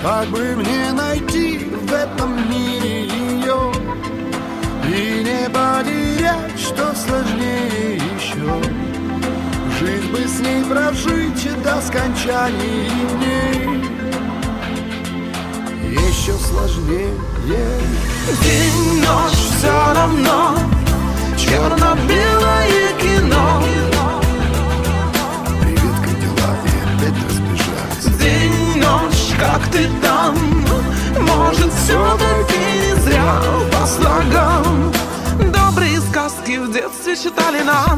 Как бы мне найти в этом мире ее и не потерять, что сложнее еще. Жизнь бы с ней прожить до скончания дней еще сложнее. День, ночь, все равно, черно-белое кино. Привет, как дела? И опять разбежались. День, ночь, как ты там? Может, все-таки не зря по слогам добрые сказки в детстве читали нам.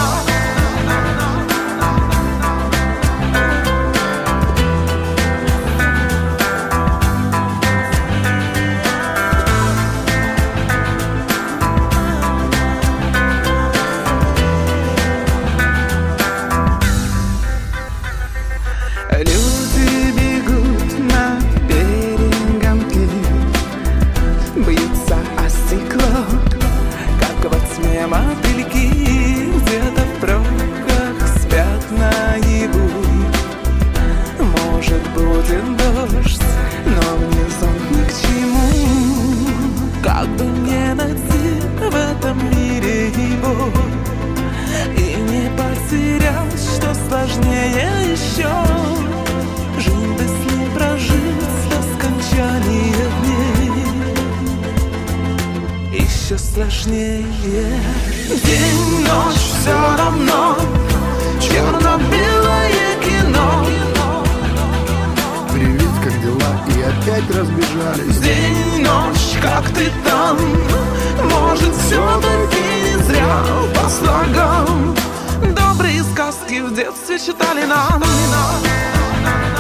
Люди бегут на перегонки, бьются о стекло, как во тьме мотыльки. Где-то в пробках спят наяву. Может, будет дождь, но мне зонт ни к чему. Как бы мне найти в этом мире его и не потерять, что сложнее еще. Жизнь бы с ней прожить до скончания дней еще сложнее. День, ночь, все равно, черно-белое кино. Привет, как дела? И опять разбежались. День, ночь, как ты там? Может, все-таки не зря по слогам добрые сказки в детстве читали нам.